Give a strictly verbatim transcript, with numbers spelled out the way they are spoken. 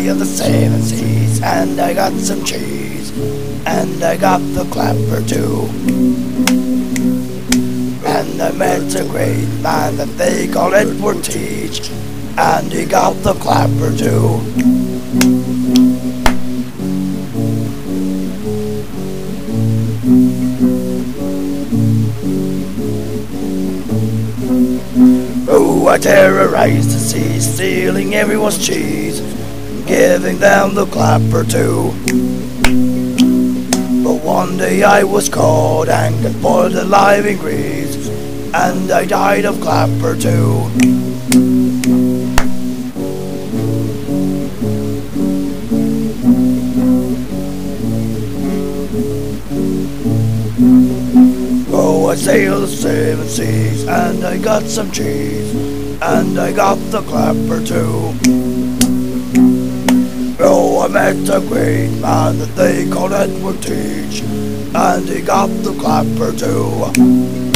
sailed the seven seas, and I got some cheese, and I got the clapper too. And I met a great man that they called Edward Teach, and he got the clapper too. Oh, I terrorized the seas, stealing everyone's cheese, giving them the clapper too. But one day I was caught and got boiled alive in grease, and I died of clapper too. Oh, I sailed the seven seas, and I got some cheese, and I got the clapper too. Oh, I met a great man that they called Edward Teach, and he got the clapper too.